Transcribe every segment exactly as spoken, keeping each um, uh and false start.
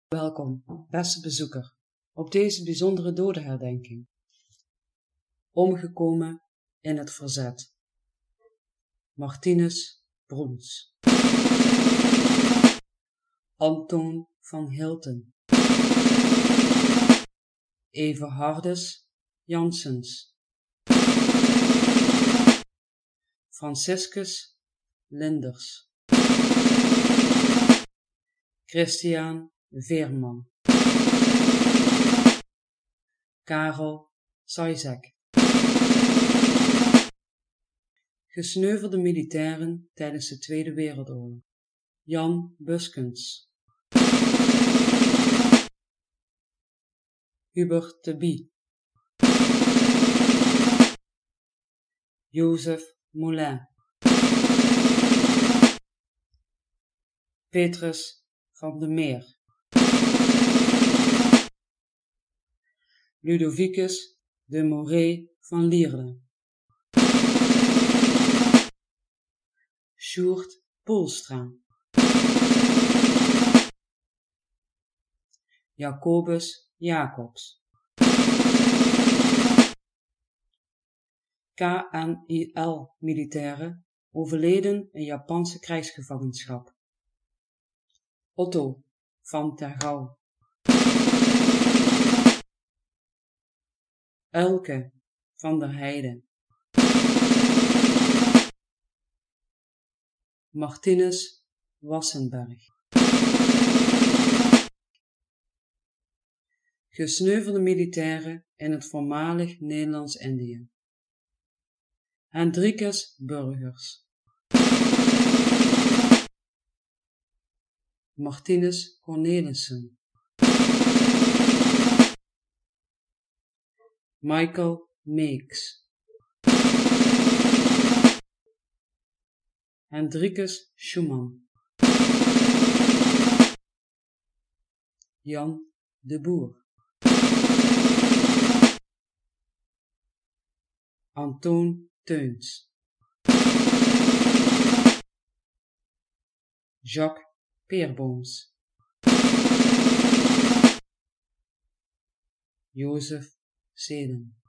Welkom, beste bezoeker, op deze bijzondere dodenherdenking. Omgekomen in het verzet. Martinus Broens. Antoon van Hilten. Everhardus Janssens. Franciscus Linders. Christiaan Veerman. Karel Sajzek. Gesneuvelde militairen tijdens de Tweede Wereldoorlog. Jan Buskens. Hubert de Bie. Jozef Moulin. Petrus van de Meer. Ludovicus de Moret van Lierde. Sjoerd Poelstra. Jacobus Jacobs. K N I L-militairen overleden in Japanse krijgsgevangenschap. Otto van ter Gouw. Uilke van der Heide. Martinus Wassenberg. Gesneuvelde militairen in het voormalig Nederlands-Indië. Hendrikus Burgers. Martinus Cornelissen. Michael Meeks. Hendrikus Schumann. Jan de Boer. Antoon Teuns. Jacques Peerbooms. Jozef Zeden.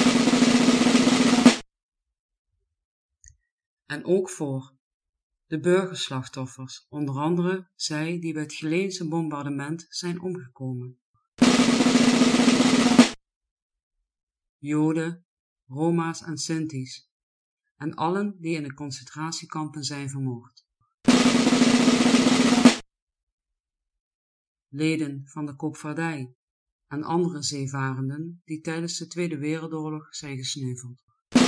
En ook voor de burgerslachtoffers, onder andere zij die bij het Geleense bombardement zijn omgekomen. Joden, Roma's en Sinti's en allen die in de concentratiekampen zijn vermoord. Leden van de koopvaardij en andere zeevarenden die tijdens de Tweede Wereldoorlog zijn gesneuveld.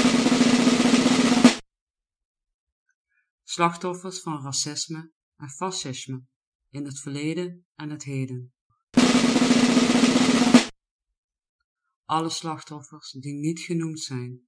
Slachtoffers van racisme en fascisme in het verleden en het heden. Alle slachtoffers die niet genoemd zijn